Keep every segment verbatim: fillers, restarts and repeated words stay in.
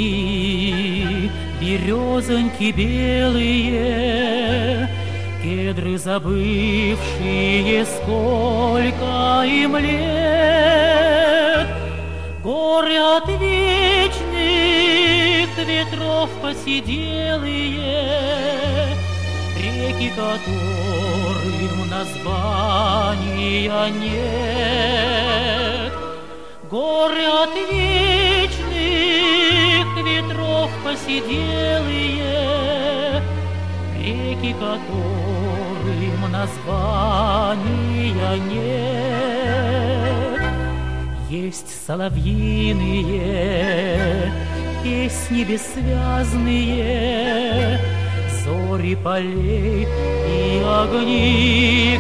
Осенние березоньки белые, кедры забывшие, сколько им лет, горы от вечных ветров поседелые, реки, которым названия нет. Горы от вечных ветров поседелые, реки, которым названия нет. Есть соловьиные песни бессвязные, зори полей и огни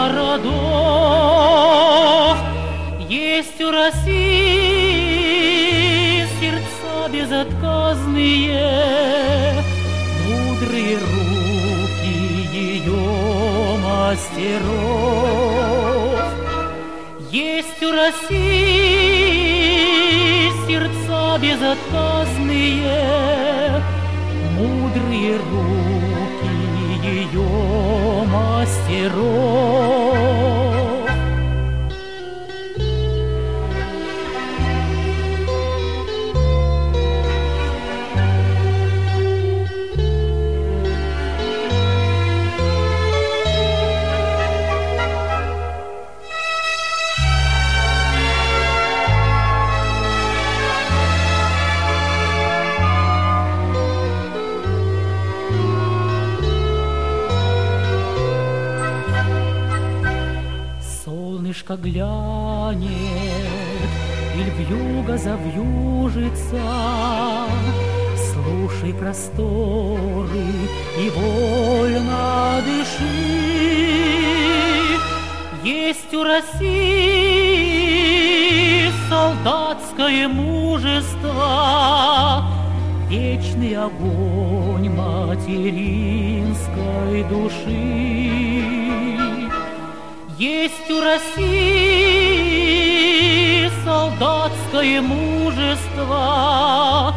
городов. Есть у России сердца безотказные, мудрые руки ее мастеров. Есть у России сердца безотказные, мудрые руки ее мастеров. Солнышко глянет, иль вьюга завьюжится, слушай просторы и вольно дыши. Есть у России солдатское мужество, вечный огонь материнской души. Есть у России солдатское мужество,